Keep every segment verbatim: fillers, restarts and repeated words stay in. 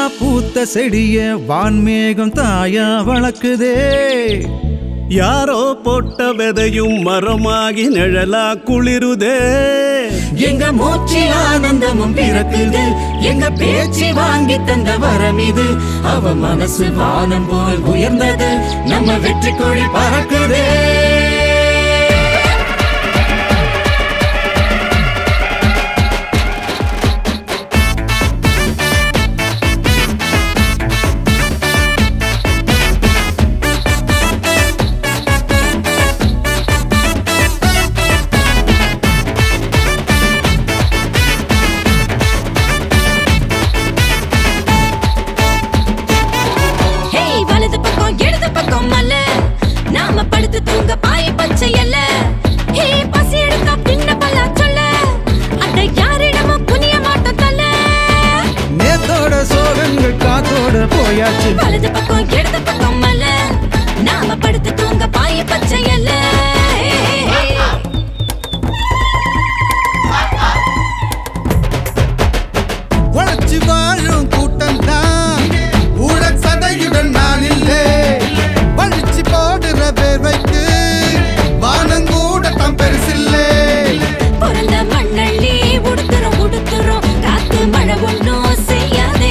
பூத்த செடிய வான்மேகம் தாயா வளர்க்குதே. யாரோ போட்ட விதையும் மரமாகி நிழலா குளிருதே. எங்க மூச்சு ஆனந்தமும் பிறக்குது, எங்க பேச்சு வாங்கி தந்த வரம் இது. அவ மனசு வானம் போல் உயர்ந்தது, நம்ம வெற்றி கொடி பறக்குதே. நாம படுத்து தூங்க பாய பச்சை அல்ல. ஹே பசி எடுத்தா பின்ன பல்லா சொல்ல, அட யாரிடமும் புனிய மாட்டோம் தல்ல. நேத்தோட சோகங்கள் காத்தோட போயாச்சு. வலது பக்கம் இடது பக்கம் அல்ல, நாம படுத்து தூங்க பாய பச்சை அல்ல. உழைச்சி வாழும் கூட்டம் தான் ஊழல் சதையுடன் நான் இல்லை. வழிச்சு போடுற வேர்வைக்கு வானங்கூட தம் பெருசில்லை. பிறந்த மண்ணள்ளி உடுத்துறோம் உடுத்துறோம், காத்து மழை ஒன்றும் செய்யாதே.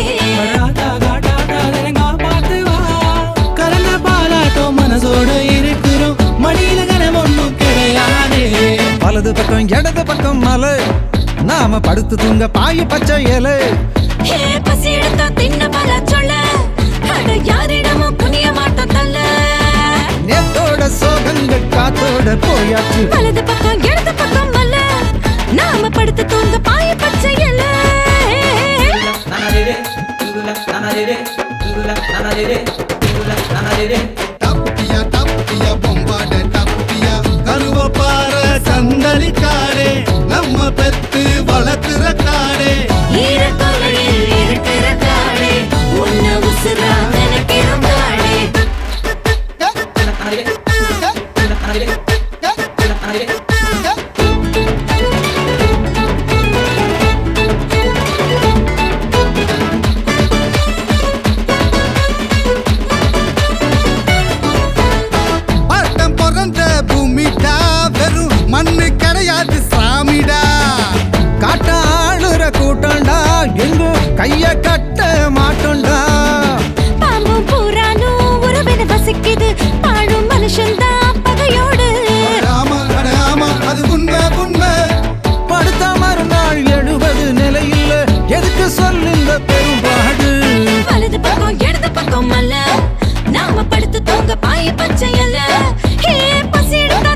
கலந்த பாலாட்டம் மனசோட இருக்கிறோம், மடியில கனம் ஒன்றும் கிடையாதே. வலது பக்கம் இடது பக்கம் மலை, நாம படுத்து தூங்க பாய பச்சை இலை. ஹே பசி எடுத்தா தின்ன பல்லா சொல்ல, அட யாரிடமும் புனிய மாட்டோம் தல்ல. நேத்தோட சோகங்கள் காத்தோட போயாச்சு. வலது பக்கம் இடது பக்கம் அல்ல, நாம படுத்து தூங்க பாய பச்சை அல்ல. டப்பியா டப்பியா பொம்பாட டப்பியா கருவப்பாற சந்தலி காடே, நம்ம பெத்து வளர்க்கிற காடே. ஈரத்தொலையில் இருக்கிற காடே, உன்ன உசுரா நினைக்கிறோம் காடே. பட்டம் பிறந்த பூமிடா, வெறும் மண்ணு கிடையாது சாமிடா. காட்ட ஆளுற கூட்டம்டா, எங்கும் கைய கட்ட மாட்டோம்டா. பாம்பும் பூரானும் உறவின வசிக்குது, பாழும் மனுஷன்தான் பகையோடு. ஆமா அட ஆமா, அது உண்மை உண்மை. படுத்த மறுநாள் எழுபது நிலையில் எதுக்கு சொல்லுங்க பெரும்பாடு. வலது பக்கம் இடது பக்கம் அல்ல, நாம படுத்து தூங்க பாய பச்சை அல்ல. ஹே பசி எடுத்தா